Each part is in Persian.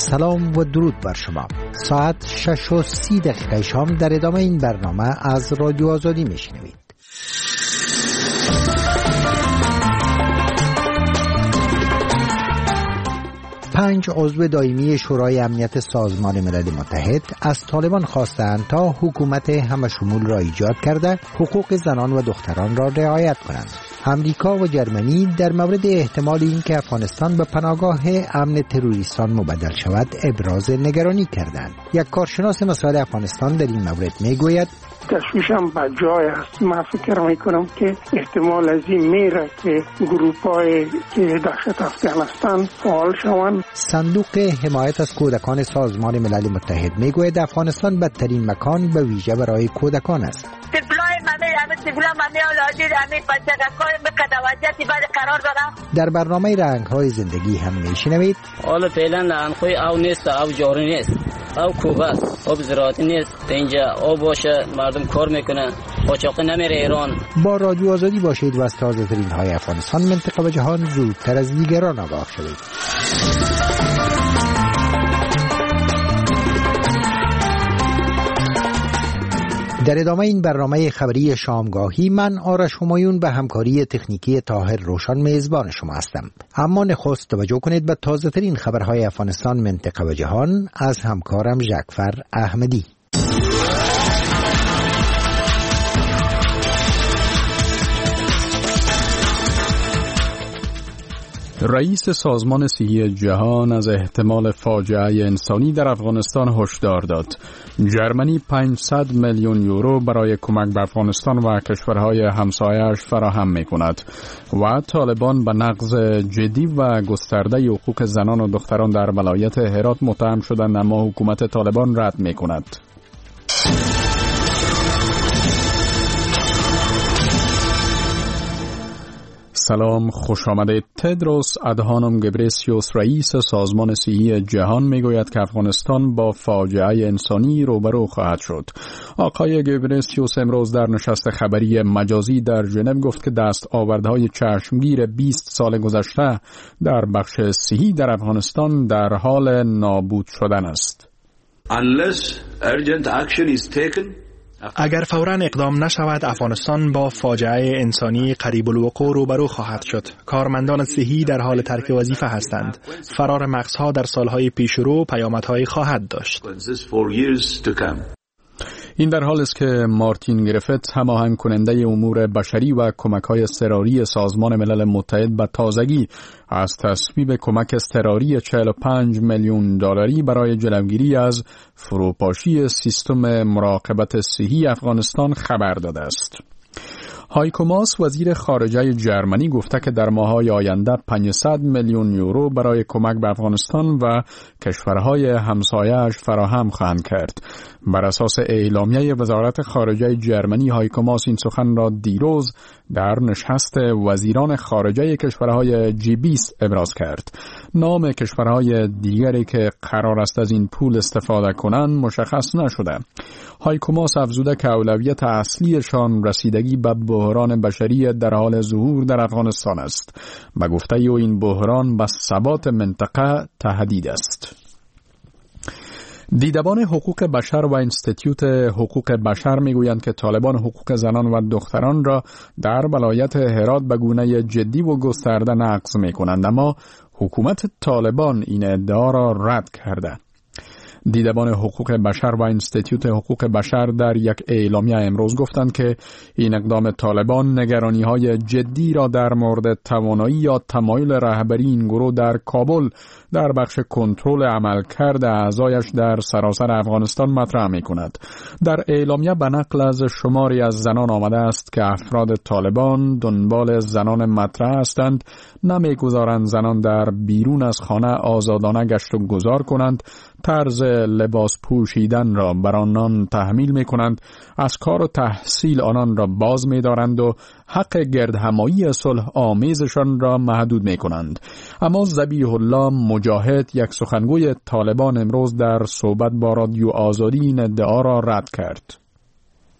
سلام و درود بر شما. ساعت 6:30 شام در ادامه این برنامه از رادیو آزادی میشنوید. 5 عضو دائمی شورای امنیت سازمان ملل متحد از طالبان خواستند تا حکومت همشمول را ایجاد کرده حقوق زنان و دختران را رعایت کنند. امریکا و جرمنی در مورد احتمال اینکه افغانستان به پناهگاه امن تروریستان مبدل شود ابراز نگرانی کردند. یک کارشناس مسائل افغانستان در این مورد میگوید تشویشم به جای است. من فکر میکنم که احتمال از این میره که گروپ‌های که دهشت افغانستان فعال شوند. صندوق حمایت از کودکان سازمان ملل متحد میگوید افغانستان بدترین مکان به ویژه برای کودکان است. در برنامه رنگ‌های زندگی هم میشنوید حالا فعلا رنگ‌های او نیست، او جاری نیست، او کوبه است، او زراعتی نیست. اینجا او باشه مردم کار میکنه، قاچاقی نمیره ایران. با رادیو آزادی باشید و از تازه‌ترین های افغانستان، منطقه و جهان زودتر از دیگران آگاه شوید. در ادامه این برنامه خبری شامگاهی من آرش همایون به همکاری تکنیکی طاهر روشن میزبان شما هستم. اما نخست توجه کنید به تازه ترین خبرهای افغانستان، منطقه و جهان از همکارم جعفر احمدی. رئیس سازمان صحی جهان از احتمال فاجعه انسانی در افغانستان هشدار داد. جرمنی 500 میلیون یورو برای کمک به افغانستان و کشورهای همسایه‌اش فراهم می‌کند و طالبان به نقض جدی و گسترده حقوق زنان و دختران در ولایت هرات متهم شدند، اما حکومت طالبان رد می‌کند. سلام، خوش آمدید. تدروس ادهانوم گبریسیوس رئیس سازمان صحی جهان میگوید که افغانستان با فاجعه انسانی روبرو خواهد شد. آقای گبریسیوس امروز در نشست خبری مجازی در ژنو گفت که دستاوردهای چشمگیر 20 سال گذشته در بخش صحی در افغانستان در حال نابود شدن است. Unless urgent action is taken, اگر فوراً اقدام نشود، افغانستان با فاجعه انسانی قریب الوقوع روبرو خواهد شد. کارمندان صحی در حال ترک وظیفه هستند. فرار مغزها در سالهای پیشرو پیامدهایی خواهد داشت. این در حال است که مارتین گریفیت، هماهنگ کننده امور بشری و کمک‌های اضطراری سازمان ملل متحد، به تازگی از تصویب کمک اضطراری 45 میلیون دلاری برای جلوگیری از فروپاشی سیستم مراقبت صحی افغانستان خبر داده است. هایکو ماس، وزیر خارجه جرمنی، گفته که در ماه‌های آینده 500 میلیون یورو برای کمک به افغانستان و کشورهای همسایه‌اش فراهم خواهند کرد. بر اساس اعلامیه وزارت خارجه جرمنی، هایکو ماس این سخن را دیروز در نشست وزیران خارجه کشورهای G20 ابراز کرد. نام کشورهای دیگری که قرار است از این پول استفاده کنند مشخص نشده. هایکو ماس افزوده که اولویت اصلیشان رسیدگی به بحران بشری در حال ظهور در افغانستان است. به گفته او این بحران به ثبات منطقه تهدید است. دیدبان حقوق بشر و انستیتوت حقوق بشر میگویند که طالبان حقوق زنان و دختران را در ولایت هرات به گونه جدی و گسترده نقض میکنند، اما حکومت طالبان این ادعا را رد کرده. دیدبان حقوق بشر و انستیتوت حقوق بشر در یک اعلامیه امروز گفتند که این اقدام طالبان نگرانی‌های جدی را در مورد توانایی یا تمایل رهبری این گروه در کابل در بخش کنترل عملکرد اعضایش در سراسر افغانستان مطرح می‌کند. در اعلامیه به نقل از شماری از زنان آمده است که افراد طالبان دنبال زنان مطرح هستند، نمی‌گذارند زنان در بیرون از خانه آزادانه گشت و گذار کنند، طرز لباس پوشیدن را بر آنان تحمیل می کنند، از کار و تحصیل آنان را باز می دارند و حق گردهمایی صلح آمیزشان را محدود می کنند. اما ذبیح الله مجاهد، یک سخنگوی طالبان، امروز در صحبت با رادیو آزادی این ادعا را رد کرد.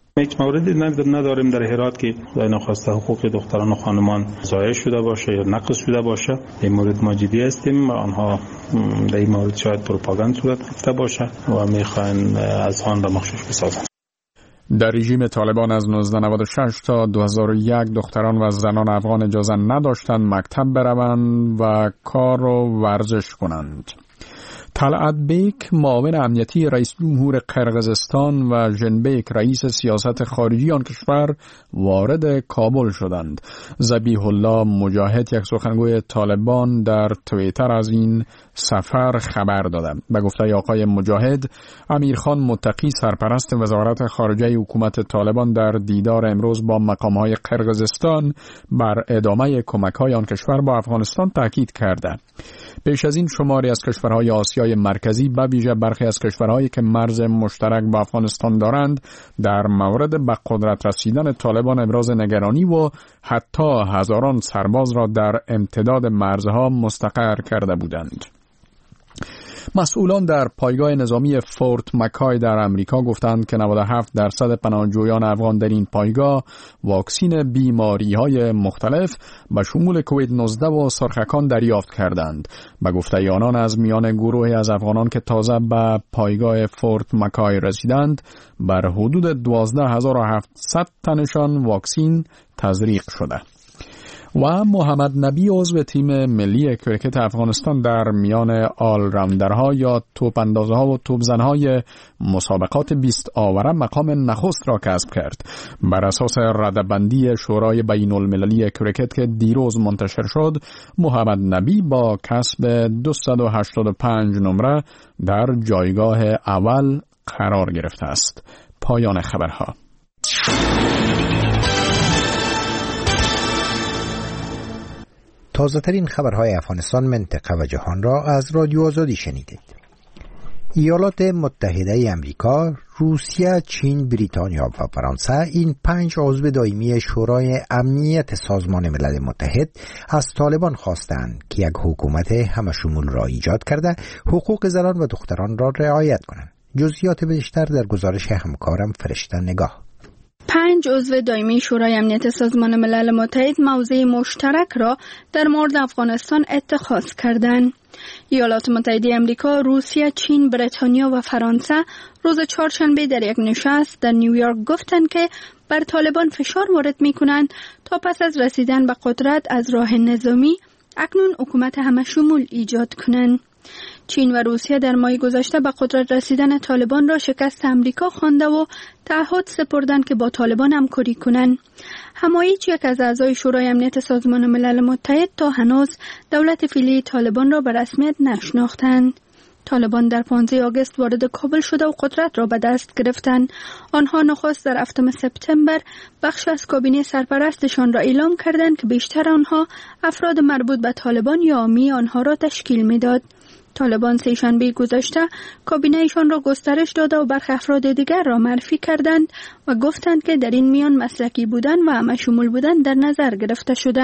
هیچ موردی نداریم در هرات که ناخواسته حقوق دختران و خانمان ضایع شده باشه یا نقض شده باشه. این مورد ما جدی هستیم. آنها در این مورد شاید پروپاگاند صورت گرفته باشه و میخواین از آن را مخشوش بسازند. در رژیم طالبان از 1996 تا 2001 دختران و زنان افغان اجازه نداشتند مکتب بروند و کار و ورزش کنند. طلعت بیک معاون امنیتی رئیس جمهور قرقیزستان و ژنبیک رئیس سیاست خارجی آن کشور وارد کابل شدند. ذبیح الله مجاهد یک سخنگوی طالبان در توییتر از این سفر خبر داد. به گفته آقای مجاهد، امیرخان متقی سرپرست وزارت خارجه حکومت طالبان در دیدار امروز با مقام‌های قرقیزستان بر ادامه کمک‌های آن کشور با افغانستان تاکید کرده. پیش از این شماری از کشورهای آسیای مرکزی به ویژه برخی از کشورهایی که مرز مشترک با افغانستان دارند در مورد به قدرت رسیدن طالبان ابراز نگرانی و حتی هزاران سرباز را در امتداد مرزها مستقر کرده بودند. مسئولان در پایگاه نظامی فورت مکای در امریکا گفتند که 97% پناهجویان افغان در این پایگاه واکسین بیماری‌های مختلف به شمول کووید 19 و سرخکان دریافت کردند. به گفته آنان از میان گروهی از افغانان که تازه به پایگاه فورت مکای رسیدند بر حدود 12700 تنشان واکسین تزریق شده. و محمد نبی عضو تیم ملی کرکت افغانستان در میان آل راوندرها یا توپ اندازها و توپ زنهای مسابقات 20 آوره مقام نخست را کسب کرد. بر اساس رده‌بندی شورای بین المللی کرکت که دیروز منتشر شد، محمد نبی با کسب 285 نمره در جایگاه اول قرار گرفته است. پایان خبرها. تازه ترین خبرهای افغانستان، منطقه و جهان را از رادیو آزادی شنیدید. ایالات متحده امریکا، روسیه، چین، بریتانیا و فرانسه، این 5 عضو دائمی شورای امنیت سازمان ملل متحد از طالبان خواستند که یک حکومت همشمول را ایجاد کرده حقوق زنان و دختران را رعایت کنند. جزئیات بیشتر در گزارش همکارم فرشته نگاه. 5 عضو دائمی شورای امنیت سازمان ملل متحد موضع مشترک را در مورد افغانستان اتخاذ کردند. ایالات متحده آمریکا، روسیه، چین، بریتانیا و فرانسه روز چهارشنبه در یک نشست در نیویورک گفتند که بر طالبان فشار وارد می‌کنند تا پس از رسیدن به قدرت از راه نظامی اکنون حکومت همشمول ایجاد کنند. چین و روسیه در ماه گذشته به قدرت رسیدن طالبان را شکست امریکا خوانده و تعهد سپردند که با طالبان همکاری کنند. اما هیچ یک از اعضای شورای امنیت سازمان ملل متحد تا هنوز دولت فعلی طالبان را به رسمیت نشناختند. طالبان در 15 آگوست وارد کابل شده و قدرت را به دست گرفتند. آنها نخست در 7 سپتامبر بخش از کابینه سرپرستشان را اعلام کردند که بیشتر آنها افراد مربوط به طالبان یا عامی آنها را تشکیل می‌داد. طالبان سه‌شنبه گذشته کابینه‌شان را گسترش داده و برخی افراد دیگر را معرفی کردند و گفتند که در این میان مسلکی بودن و همشمول بودن در نظر گرفته شده.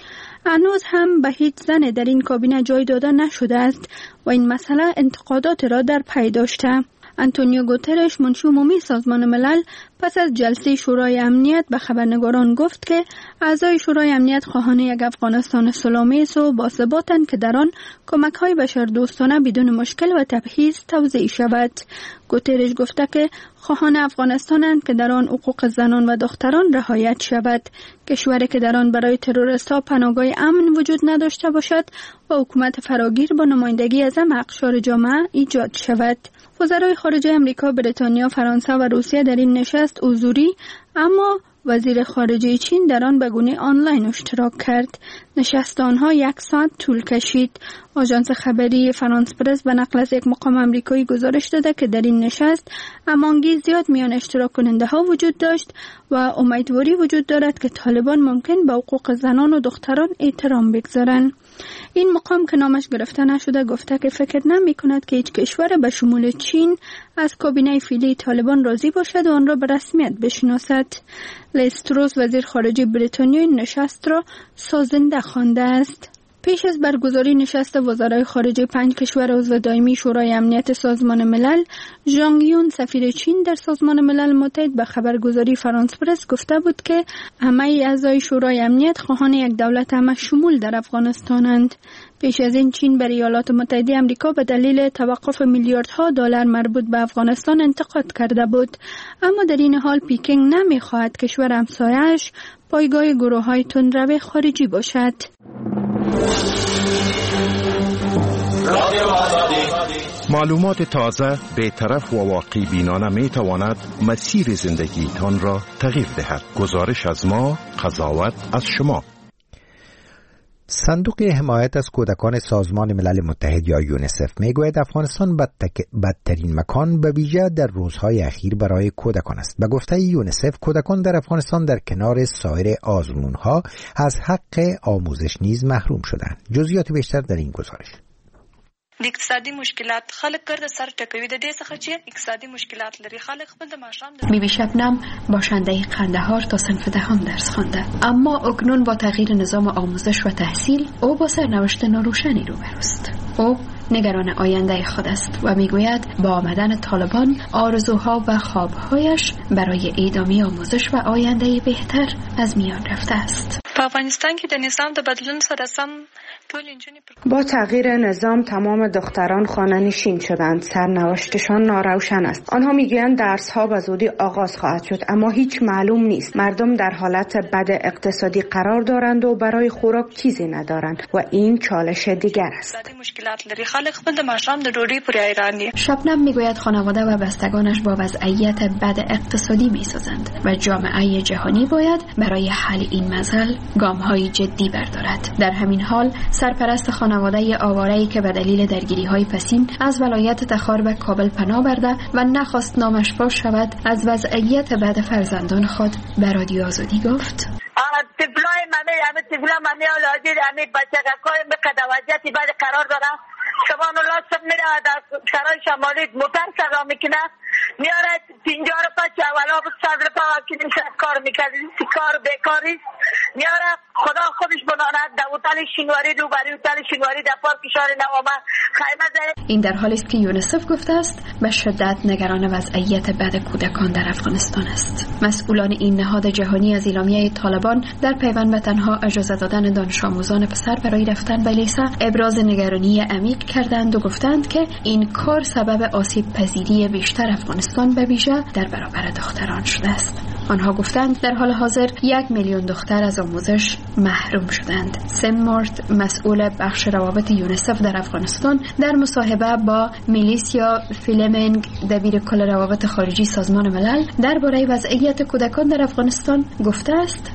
هنوز هم به هیچ زن در این کابینه جای داده نشده است و این مسئله انتقادات را در پی داشته. آنتونیو گوترش، منشی عمومی سازمان ملل، پس از جلسه شورای امنیت به خبرنگاران گفت که اعضای شورای امنیت خواهان یک افغانستان صلح‌آمیز و باثباتند که در آن کمک‌های بشردوستانه بدون مشکل و تبعیض توزیع شود. گوترش گفته که خواهان افغانستانند که در آن حقوق زنان و دختران رعایت شود، کشوری که در آن برای تروریست‌ها پناهگاه امن وجود نداشته باشد و حکومت فراگیر با نمایندگی از همه اقشار جامعه ایجاد شود. وزرای خارجه امریکا، بریتانیا، فرانسه و روسیه در این نشست حضوری، اما وزیر خارجه چین در آن به گونه آنلاین اشتراک کرد. نشست آنها 1 ساعت طول کشید. آژانس خبری فرانس پرس به نقل از یک مقام آمریکایی گزارش داده که در این نشست هماهنگی زیاد میان اشتراک کننده ها وجود داشت و امیدواری وجود دارد که طالبان ممکن به حقوق زنان و دختران احترام بگذارند. این مقام که نامش گرفته نشده گفته که فکر نمی کند که هیچ کشور به شمول چین از کابینه فعلی طالبان راضی باشد و آن را به رسمیت بشناسد. لیز تروس، وزیر خارجه بریتانیا، این نشست را سازنده خوانده است. پیش از برگزاری نشست وزرای خارجه 5 کشور عضو دائمی شورای امنیت سازمان ملل، ژانگ یون سفیر چین در سازمان ملل متحد به خبرگزاری فرانس پرس گفته بود که همه اعضای شورای امنیت خواهان یک دولت همه شمول در افغانستانند. پیش از این چین بر ایالات متحده آمریکا به دلیل توقف میلیاردها دلار مربوط به افغانستان انتقاد کرده بود، اما در این حال پکینگ نمی‌خواهد کشور همسایه‌اش پایگاه گروه‌های تندرو خارجی باشد. معلومات تازه، بی‌طرف و واقع بینانه می تواند مسیر زندگیتان را تغییر دهد. گزارش از ما، قضاوت از شما. صندوق حمایت از کودکان سازمان ملل متحد یا یونیسف میگوید افغانستان بدترین مکان به ویژه در روزهای اخیر برای کودکان است. به گفته یونیسف کودکان در افغانستان در کنار سایر آزمونها از حق آموزش نیز محروم شدند. جزئیات بیشتر در این گزارش. د اقتصادي مشکلات خلک ګرد سر ټکوي د دې څخه چې اقتصادي مشکلات لري خلک خپل د ماشام بیبی شبنم باشنده قندهار تا صنف دهم درس خوانده، اما اکنون با تغییر نظام آموزش و تحصیل او با سرنوشت ناروشنی روبروست. او نگران آینده خود است و میگوید با آمدن طالبان آرزوها و خوابهایش برای ادامه آموزش و آینده بهتر از میان رفته است. په افغانستان کې د نظام د بدلون سره سم با تغییر نظام تمام دختران خانه‌نشین شدند. سرنوشتشان ناروشن است. آنها میگویند درس‌ها به زودی آغاز خواهد شد، اما هیچ معلوم نیست. مردم در حالت بد اقتصادی قرار دارند و برای خوراک چیزی ندارند و این چالش دیگر است. شبنم میگوید خانواده و بستگانش با وضعیت بد اقتصادی میسازند و جامعه جهانی باید برای حل این مسئله گام‌های جدی بردارد. در همین حال سرپرست خانواده آواره‌ای که به دلیل درگیری‌های پسین از ولایت تخار به کابل پناه برده و نخواست نامش فاش شود از وضعیت بد فرزندان خود به رادیو آزادی گفت: طفلای ممی اولادی همه بچه‌کای مقدوجتی بعد قرار دارم. شبان الله صبح میره در سرای شمالی موتر سرا میکنه میاره 50 روپیه چه اولا بود 100 روپیه که نمیشه کار میکردی کار بیکاری میاره خدا خودش بناند در هتل شینواری رو برای هتل شینواری در پارک شهر نوامه خیمه زده. این در حالی است که یونیسف گفته است به شدت نگران وضعیت بد کودکان در افغانستان است. مسئولان این نهاد جهانی از اعلامیه طالبان در پیوند به تنها اجازه دادن دانش آموزان پسر برای رفتن به لیسه ابراز نگرانی عمیق کردند و گفتند که این کار سبب آسیب پذیری بیشتر افغانستان به ویژه در برابر دختران شده است. آنها گفتند در حال حاضر 1 میلیون دختر از آموزش محروم شدند. سم مارت مسئول بخش روابط یونیسف در افغانستان در مصاحبه با میلیسیا فیلمنگ دبیر کل روابط خارجی سازمان ملل درباره وضعیت کودکان در افغانستان گفته است: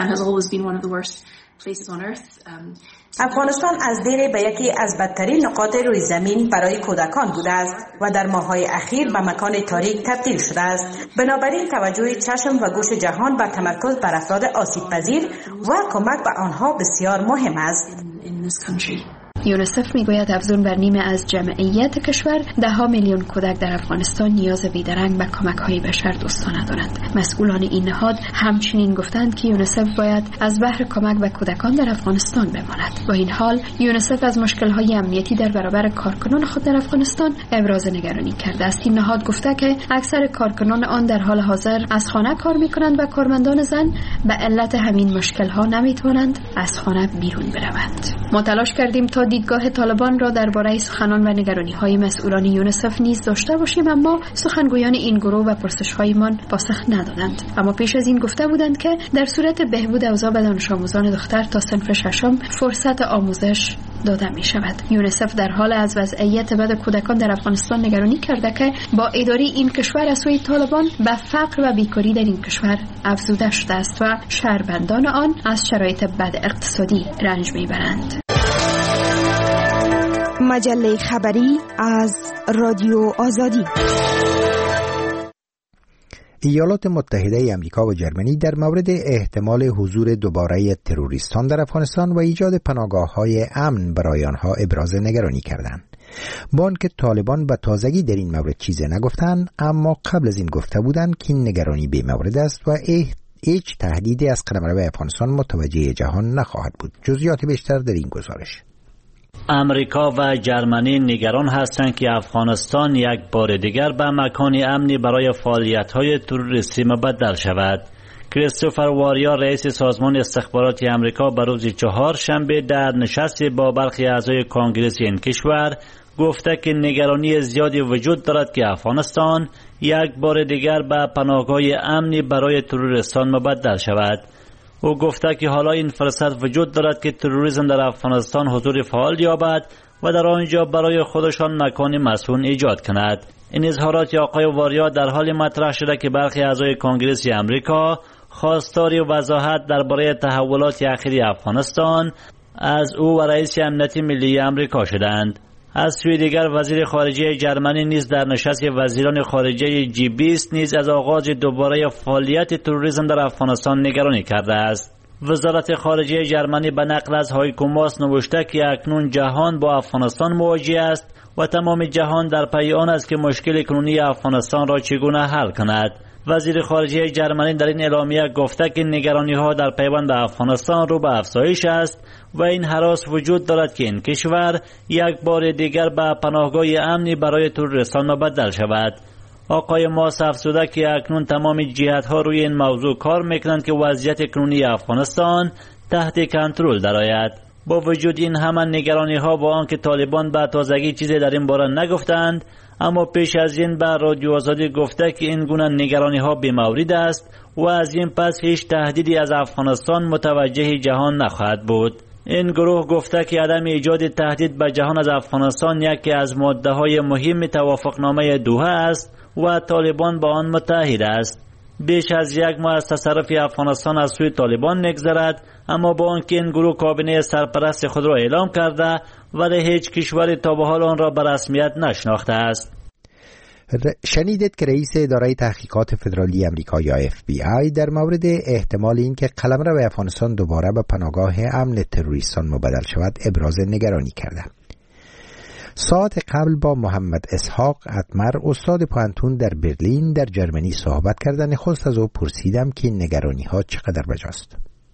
افغانستان از دیر به یکی از بدترین نقاط روی زمین برای کودکان بوده است و در ماه‌های اخیر به مکان تاریک تبدیل شده است. بنابراین توجه چشم و گوش جهان بر تمرکز بر افراد آسیب پذیر و کمک به آنها بسیار مهم است. یونیسف میگوید افزون بر نیمه از جمعیت کشور 10 میلیون کودک در افغانستان نیاز بیدرنگ به کمک‌های بشر دوستانه دارند. مسئولان این نهاد همچنین گفتند که یونیسف باید از بحر کمک به کودکان در افغانستان بماند. با این حال یونیسف از مشکل‌های امنیتی در برابر کارکنان خود در افغانستان ابراز نگرانی کرده است. این نهاد گفته که اکثر کارکنان آن در حال حاضر از خانه کار می‌کنند و کارمندان زن به علت همین مشکل‌ها نمی‌توانند از خانه بیرون بروند. ما تلاش کردیم تا دیدگاه طالبان را درباره سخنان و نگرانی‌های مسئولان یونیسف نیز داشته باشیم، اما سخنگویان این گروه و پرسش‌هایمان پاسخ ندادند. اما پیش از این گفته بودند که در صورت بهبود اوضاع به دانش آموزان دختر تا صنف ششم فرصت آموزش داده می شود. یونیسف در حال از وضعیت بد کودکان در افغانستان نگرانی کرده که با اداره این کشور از سوی طالبان به فقر و بیکاری در این کشور افزوده شده است و شهروندان آن از شرایط بد اقتصادی رنج می برند. مجله خبری از رادیو آزادی. ایالات متحده آمریکا و جرمنی در مورد احتمال حضور دوباره تروریستان در افغانستان و ایجاد پناهگاه‌های امن برای آنها ابراز نگرانی کردند. با آنکه طالبان به تازگی در این مورد چیزی نگفتند، اما قبل از این گفته بودند که این نگرانی بی‌مورد است و هیچ تهدیدی از قلمرو افغانستان متوجه جهان نخواهد بود. جزئیات بیشتر در این گزارش. امریکا و جرمنی نگران هستند که افغانستان یک بار دیگر به مکان امنی برای فعالیت‌های تروریستی مبدل شود. کریستوفر واریا رئیس سازمان استخباراتی امریکا به روز چهارشنبه در نشستی با برخی اعضای کانگرس این کشور گفته که نگرانی زیادی وجود دارد که افغانستان یک بار دیگر به پناهگاه امنی برای تروریستان مبدل شود. او گفته که حالا این فرصت وجود دارد که تروریسم در افغانستان حضور فعال یابد و در آنجا برای خودشان مکان مسکون ایجاد کند. این اظهارات آقای واریا در حال مطرح شده که برخی اعضای کانگرس امریکا خواستار وضاحت درباره تحولات اخیر افغانستان از او و رئیس امنیت ملی امریکا شدند. از سوی دیگر وزیر خارجه جرمنی نیز در نشست وزیران خارجه G20 نیز از آغاز دوباره فعالیت تروریسم در افغانستان نگرانی کرده است. وزارت خارجه جرمنی به نقل از هایکو ماس نوشته که اکنون جهان با افغانستان مواجه است و تمام جهان در پی آن است که مشکل کنونی افغانستان را چگونه حل کند. وزیر خارجه جرمنی در این اعلامیه گفته که نگرانی‌ها در پیوند به افغانستان رو به افزایش است و این هراس وجود دارد که این کشور یک بار دیگر به پناهگاه امنی برای تروریستان مبدل شود. آقای ماس افزوده که اکنون تمام جهت‌ها روی این موضوع کار می‌کنند که وضعیت کنونی افغانستان تحت کنترل درآید. با وجود این همه نگرانی‌ها و آنکه طالبان به تازگی چیزی در این باره نگفتند، اما پیش از این به رادیو آزادی گفته که این گونه نگرانی‌ها بی‌مورد است و از این پس هیچ تهدیدی از افغانستان متوجه جهان نخواهد بود. این گروه گفته که عدم ایجاد تهدید به جهان از افغانستان یکی از ماده‌های مهم توافقنامه دوحه است و طالبان با آن متحد است. بیش از یک ماه از تصرف افغانستان از سوی طالبان می‌گذرد، اما با آنکه این گروه کابینه سرپرست خود را اعلام کرده ولی هیچ کشوری تا به حال آن را به رسمیت نشناخته است. شنیدید که رئیس اداره تحقیقات فدرالی امریکا یا FBI در مورد احتمال اینکه قلمرو افغانستان دوباره به پناهگاه امن تروریستان مبدل شود ابراز نگرانی کرده. ساعت قبل با محمد اسحاق اتمر استاد پانتون در برلین در جرمنی صحبت کردن نخست از او پرسیدم که نگرانی ها چقدر بجاست.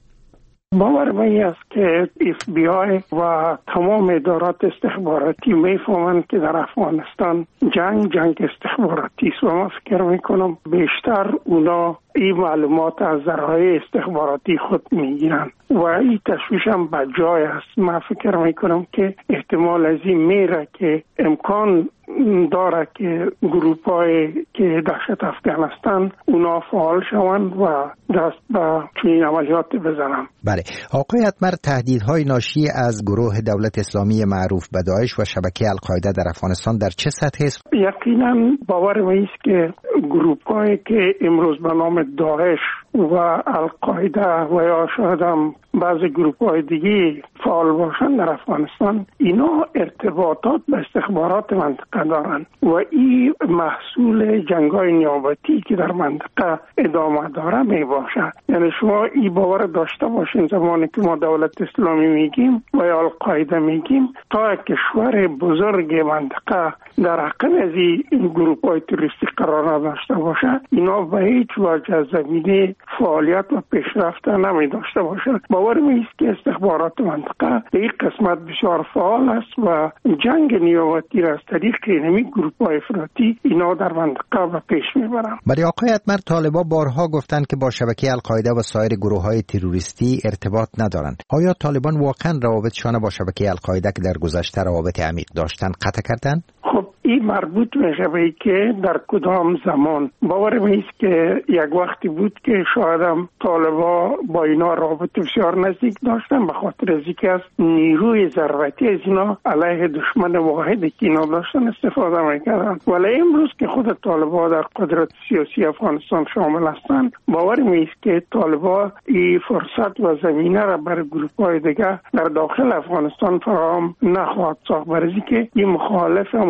باور من است که FBI و تمام ادارات استخباراتی میفهمند که در افغانستان جنگ استخباراتی است و من فکر میکنم بیشتر اونا این معلومات از ذرایع استخباراتی خود میگیرن و این تشویش هم بجای است. من فکر میکنم که احتمال از این میره که امکان داره که گروپ‌های که دهشت افغانستان اونا فعال شوند و دست به چنین عملیات بزنن. بله، آقای اتمر، تهدیدهای ناشی از گروه دولت اسلامی معروف به داعش و شبکه القاعده در افغانستان در چه سطح است؟ یقینا باور من است که گروپ‌هایی که امروز به نام داعش و القاعده و یا شاید هم بعضی گروپ‌های دیگه فعال باشند در افغانستان، اینا ارتباطات به استخبارات منطقه دارند و این محصول جنگ‌های نیابتی که در منطقه ادامه داره می باشد. یعنی شما این باور داشته باشین زمانی که ما دولت اسلامی میگیم و یا القاعده میگیم، تا کشور بزرگ منطقه در حقیقت از این گروپ‌های تروریستی قرار نداشته باشه، اینا به هیچ وجه زمینه فعالیت و پیشرفت نمی داشته باشند. باور می است که استخبارات منطقه به این قسمت بسیار فعال است و جنگ نیابتی را از طریق اینمی گروپ‌های افراطی اینا در منطقه به پیش میبرند. ولی آقای اتمر، طالبان بارها گفتند که با شبکه القاعده و سایر گروه‌های تروریستی ارتباط ندارند. آیا طالبان واقعا روابطشان با شبکه القاعده که در گذشته روابط عمیق داشتند قطع کردند؟ خب این مربوط میشه به که در کدام زمان. باور میست که یک وقتی بود که شاید هم طالبا با اینا رابط بسیار نزدیک داشتن به خاطر از اینکه از نیروی ضربتی از اینا علیه دشمن واحدی که اینا داشتن استفاده میکردن. ولی امروز که خود طالبا در قدرت سیاسی افغانستان شامل هستند، باور میست که طالبا این فرصت و زمینه را برای گروپ‌های دیگه در داخل افغانستان فراهم نخواهد ساخت، برای اینکه این مخالف متعهد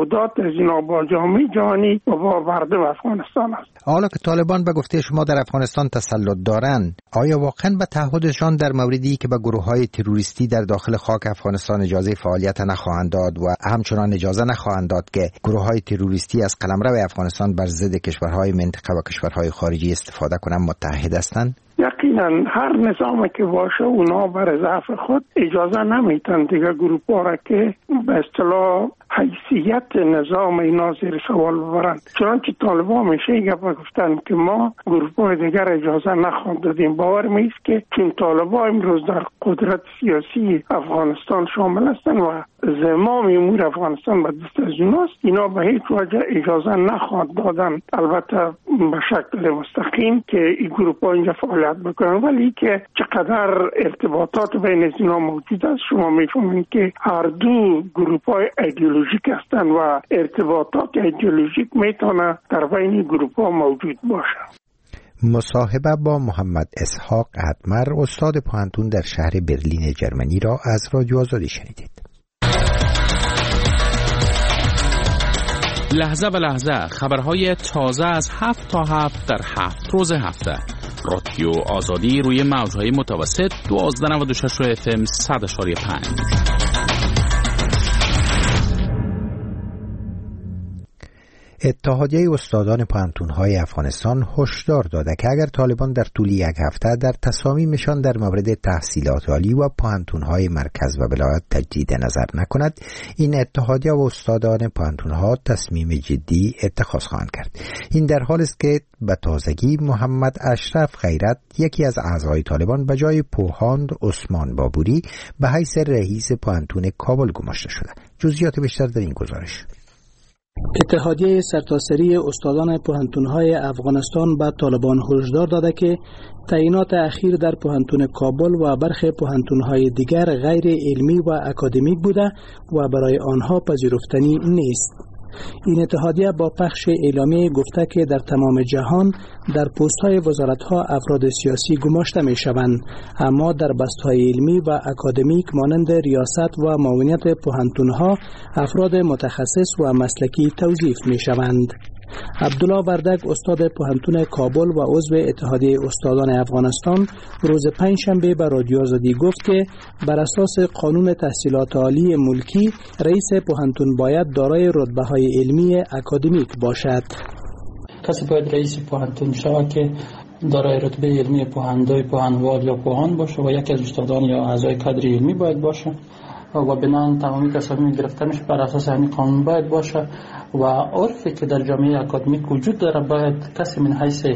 تعهدات از اینا با جامعه جهانی و با مردم افغانستان است. حالا که طالبان به گفته شما در افغانستان تسلط دارند، آیا واقعا به تعهدشان در موردی که به گروه‌های تروریستی در داخل خاک افغانستان اجازه فعالیت نخواهند داد و همچنان اجازه نخواهند داد که گروه‌های تروریستی از قلمرو افغانستان بر ضد کشورهای منطقه و کشورهای خارجی استفاده کنند متحد هستند؟ یقینا هر نظامی که باشه اونا بر ضعف خود اجازه نمیتن دیگه گروه‌ها را که به اصطلاح حیثیت نظام اینا زیر سوال ببرند. چنانچه طالبان میشه گپ گفتن که ما گروه‌های دیگر اجازه نخواهند دادیم. باور میست که چون طالبان امروز در قدرت سیاسی افغانستان شامل هستند و زمام امور افغانستان به دست از اوناست، اینا به هیچ وجه اجازه نخواهند دادن، البته به شکل مستقیم، که این گروه‌ها اینجا فعالیت بکنن. ولی که چقدر ارتباطات بین اینا موجود است شما میفهمید که هر دو گروه‌های ایدئولوژیک هستند و ارتباطات ایدئولوژیک میتونه در بین گروه‌ها موجود باشه. مصاحبه با محمد اسحاق ادمر، استاد پوهنتون در شهر برلین جرمنی را از رادیو آزادی شنیدید. لحظه به لحظه خبرهای تازه از 7 تا 7 در 7 روز هفته. رادیو آزادی روی موجهای متوسط 1296 FM 100.5. اتحادیه استادان پوهنتون‌های افغانستان هشدار داده که اگر طالبان در طول یک هفته در تصامیمشان در مورد تحصیلات عالی و پوهنتون‌های مرکز و ولایت تجدید نظر نکند، این اتحادیه و استادان پوهنتون‌ها تصمیم جدی اتخاذ خواهند کرد. این در حالی است که به تازگی محمد اشرف غیرت، یکی از اعضای طالبان، به جای پوهاند عثمان بابوری به حیث رئیس پوهنتون کابل گماشته شده. جزئیات بیشتر در این گزارش. اتحادیه سرتاسری استادان پوهنتون‌های افغانستان به طالبان هشدار داده که تعیینات اخیر در پوهنتون کابل و برخی پوهنتون‌های دیگر غیر علمی و اکادمیک بوده و برای آنها پذیرفتنی نیست. این اتحادیه با پخش اعلامیه گفته که در تمام جهان در پست‌های وزارت‌ها افراد سیاسی گماشته می‌شوند، اما در بست‌های علمی و اکادمیک مانند ریاست و معاونیت پوهنتون‌ها افراد متخصص و مسلکی توظیف می‌شوند. عبدالله وردک، استاد پوهنتون کابل و عضو اتحادیه استادان افغانستان، روز پنجشنبه به رادیو آزادی گفت که بر اساس قانون تحصیلات عالی ملکی رئیس پوهنتون باید دارای رتبه‌های علمی اکادمیک باشد. کسی باید رئیس پوهنتون شود که دارای رتبه علمی پوهندای پوهنوار یا پوهان باشه و یکی از استادان یا اعضای کادر علمی باید باشه و بنان تمامی تصامیم گرفته میشه بر اساس همین قانون باید باشه و عرفی که در جامعه اکادمیک وجود داره باید کسی من حیث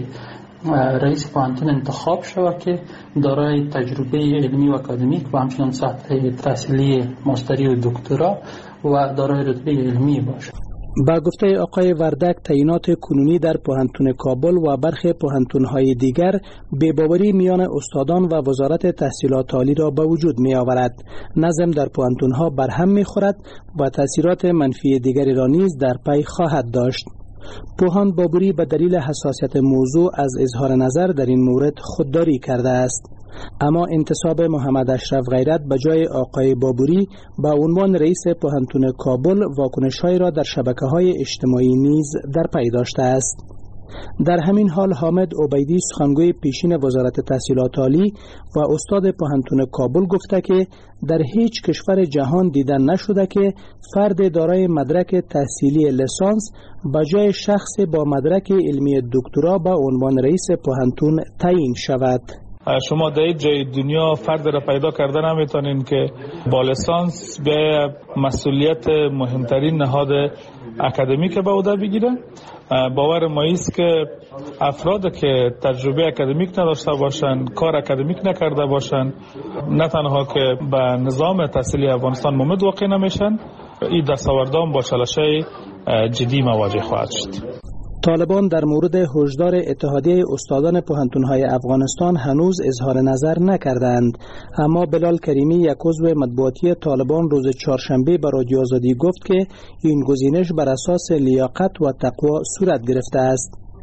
رئیس پوهنتون انتخاب شود که دارای تجربه علمی و اکادمیک و همچنین سطح تحصیلی ماستری و دکترا و دارای رتبه علمی باشه. با گفته آقای وردک، تعیینات کنونی در پوهنتون کابل و برخی پوهنتون‌های دیگر بی‌باوری میان استادان و وزارت تحصیلات عالی را به وجود می آورد. نظم در پوهنتون‌ها برهم می‌خورد و تاثیرات منفی دیگری را نیز در پی خواهد داشت. پوهاند بابوری به دلیل حساسیت موضوع از اظهار نظر در این مورد خودداری کرده است. اما انتصاب محمد اشرف غیرت به جای آقای بابوری به عنوان رئیس پوهنتون کابل واکنش‌های را در شبکه‌های اجتماعی نیز در پی داشته است. در همین حال حامد عبیدی، سخنگوی پیشین وزارت تحصیلات عالی و استاد پوهنتون کابل، گفته که در هیچ کشور جهان دیدن نشده که فرد دارای مدرک تحصیلی لیسانس به جای شخص با مدرک علمی دکترا به عنوان رئیس پوهنتون تعیین شود. شما در جای دنیا فرد را پیدا کرده نمیتونین که با لیسانس به مسئولیت مهمترین نهاد اکادمیک به عهده بگیره. باور ما است که افراد که تجربه اکادمیک نداشته باشند، کار اکادمیک نکرده باشند، نه تنها که به نظام تحصیلی افغانستان ممد واقع نمیشن، این دستاوردان با چالش‌های جدی مواجه خواهد شد. طالبان در مورد هشدار اتحادیه استادان پوهنتون‌های افغانستان هنوز اظهار نظر نکردند، اما بلال کریمی، یک عضو مطبوعاتی طالبان، روز چهارشنبه به رادیو آزادی گفت که این گزینش بر اساس لیاقت و تقوا صورت گرفته است.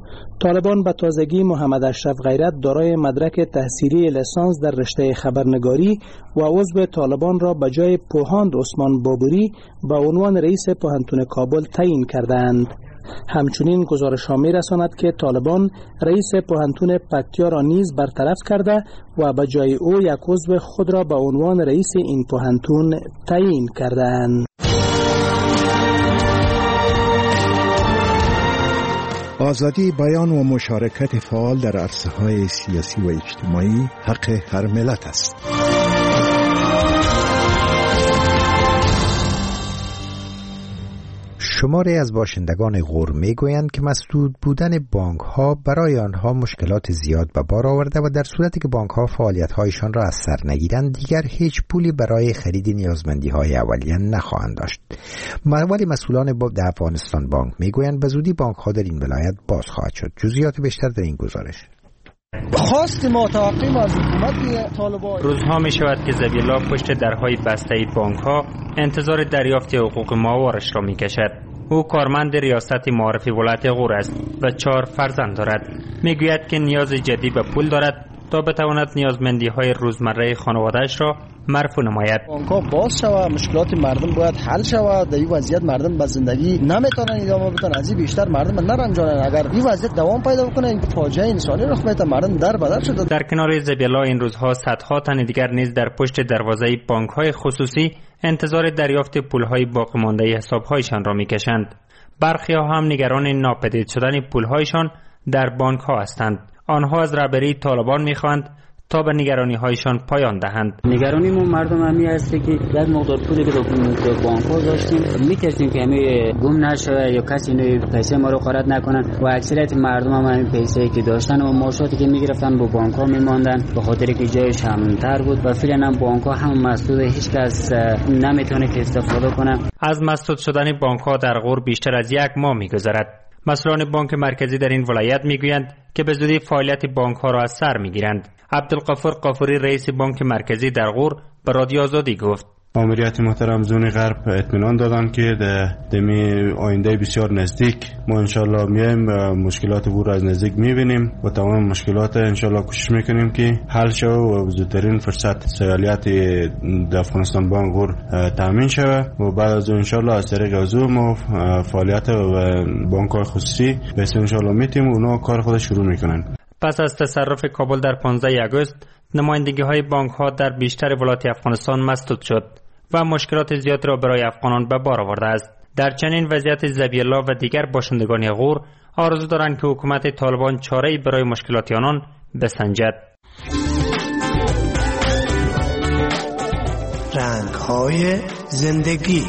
طالبان به تازگی محمد اشرف غیرت دارای مدرک تحصیلی لیسانس در رشته خبرنگاری و عضو طالبان را به جای پوهاند عثمان بابوری به عنوان رئیس پوهنتون کابل تعیین کردند. همچنین گزارش ها می رساند که طالبان رئیس پوهنتون پکتیا را نیز برطرف کرده و به جای او یک عضو خود را به عنوان رئیس این پوهنتون تعیین کردند. آزادی بیان و مشارکت فعال در عرصه‌های سیاسی و اجتماعی حق هر ملت است. شماری از باشندگان غور میگویند که مسدود بودن بانک ها برای آنها مشکلات زیاد به بار آورده و در صورتی که بانک ها فعالیت هایشان را از سر نگیرند دیگر هیچ پولی برای خرید نیازمندی های اولیه نخواهند داشت. ولی مسئولان در افغانستان بانک میگویند به زودی بانک ها در این ولایت باز خواهد شد. جزئیات بیشتر در این گزارش. خواست ما توقیم از حکومت طالبان. روزها می شود که ذبیح الله پشت درهای بسته بانک ها انتظار دریافت حقوق ماهوارش را می کشد. او کارمند ریاست معارف ولایت غور است و 4 فرزند دارد. می گوید که نیاز جدی به پول دارد تا بتواند نیازمندی های روزمره خانواده‌اش را مرفوع نماید. بانک‌ها باز شود، مشکلات مردم باید حل شود. در این وضعیت مردم به زندگی نمیتونن ادامه بدن، از این بیشتر مردم نرنجانن. اگر این وضعیت دوام پیدا کنه این فاجعه انسانی رخ میده، مردم در بدر شده. در کنار ذبیح الله این روزها صدها تن دیگر نیز در پشت دروازه بانک‌های خصوصی انتظار دریافت پول‌های باقی مانده حساب‌هایشان را می‌کشند. برخی‌ها هم نگران ناپدید شدن پول‌هایشان در بانک‌ها هستند. آنها از رهبری طالبان می‌خواهند تا به نگرانی‌هایشان پایان دهند. نگرانیمون مردم همی است که یک مقدار پولی که در بانک‌ها داشتیم می‌ترسیم که همه گم نشه یا کسی اینو پیسه ما رو غارت نکنن و اکثریت مردم هم همین پیسه‌ای که داشتن و معاشاتی که می‌گرفتن با بانک‌ها می‌ماندن به خاطر که جایش امن‌تر بود و فعلا هم بانک‌ها هم مسدود، هیچ کس نمی‌تونه که استفاده کنه. از مسدود شدن بانک‌ها در غور بیشتر از 1 ماه می‌گذرد. مسئولان بانک مرکزی در این ولایت میگویند که به زودی فعالیت بانک‌ها را از سر میگیرند. عبدالغفور قافوری رئیس بانک مرکزی در غور به رادیو آزادی گفت: ماموریت محترم زون غرب اطمینان دادن که در آینده بسیار نزدیک ما انشالله میایم و مشکلات او را از نزدیک میبینیم و تمام مشکلات انشالله کوشش میکنیم که حل شود و زودترین فرصت فعالیت در افغانستان بانک غور تامین شود و بعد از انشالله از طریق حضور ما فعالیت و بانک‌های خصوصی به انشالله میتیم اونا کار خود شروع میکنن. پس از تصرف کابل در 15 آگوست نمایندگی‌های بانک‌ها در بیشتر ولایات افغانستان مسدود شد و مشکلات زیاد را برای افغانان به بار آورده است. در چنین وضعیت ذبیح الله و دیگر باشندگان غور آرزو دارند که حکومت طالبان چاره‌ای برای مشکلات آنان بسنجد. رنگ‌های زندگی.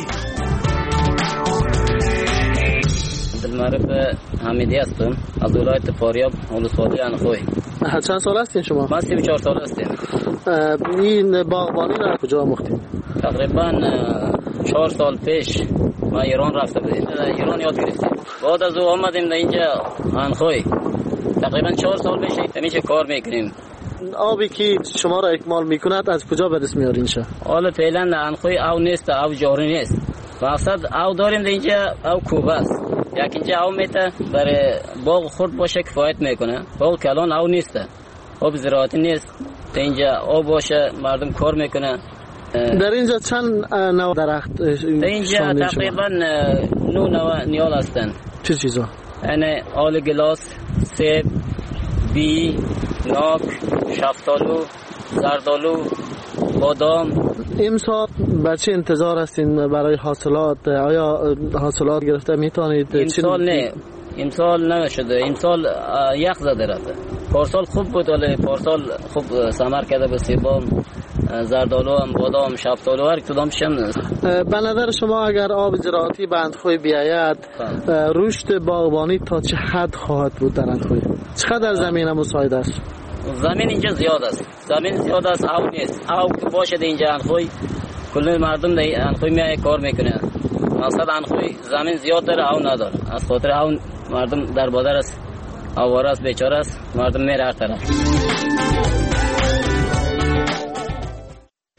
معرف حمیدی هستم از ولایت فاریاب ولسوالی انخوی. چند سال هستین شما؟ من 34 سال هستم. این باغبانی را کجا آموختین؟ تقریبا 4 سال پیش ما ایران رفته بودیم. ایران یاد گرفتیم. بعد از او آمدیم در اینجا انخوی. تقریبا 4 سال پیش همیشه کار میکنیم. آبی که شما را اکمال میکند از کجا به دست میارین شه؟ حالا فعلا انخوی او نیست، او جاری نیست. مقصد او داریم در اینجا او کوبه است. یک اینجا او میته برای باغ خود باشه کفایت میکنه. باغ کلان او نیست. آب زراعتی نیست. در اینجا آب باشه مردم کار میکنه. در اینجا چند نوع درخت در اینجا تقریبا 9 نوع نیال هستند. چه چیزا؟ یعنی آل گلاس، سیب، بی، ناک، شفتالو، زردالو، بادام. امسال به چه انتظار هستین برای حاصلات؟ آیا حاصلات گرفته میتونید؟ امسال نه، امسال نشده. امسال یخ زده رفته. پارسال خوب بود ولی پارسال خوب ثمر کرده به سیبام، زردالو هم، بادام، شفتالو هر کدام شم نیست. به نظر شما اگر آب زراعتی به اندخوی بیاید رشد باغبانی تا چه حد خواهد بود در اندخوی؟ چقدر زمین مساعد است؟ زمین اینجا زیاد است. زمین زیاد است، او نیست. او که باشه اینجا انخوی کل مردم در انخوی میای کار میکنه. مقصد انخوی زمین زیاد داره او نداره. از خاطر او مردم در بادر است، آواره است، بیچاره است، مردم میره هر طرف.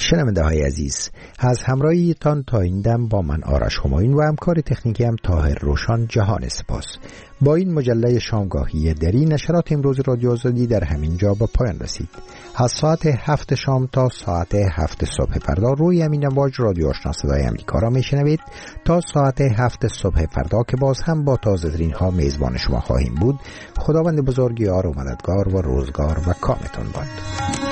شنونده های عزیز، از همراهیتان تا این دم با من آرش همایون و همکار تکنیکی هم طاهر روشان جهان سپاس. با این مجله شامگاهی دری نشرات امروز رادیو آزادی در همین جا به پایان رسید. از ساعت 7 شام تا ساعت 7 صبح فردا روی همین امواج رادیو آشنا صدای امریکا را میشنوید تا ساعت 7 صبح فردا که باز هم با تازه ترین ها میزبان شما خواهیم بود. خداوند بزرگ یار و مددگار و روزگار و کامتون باد.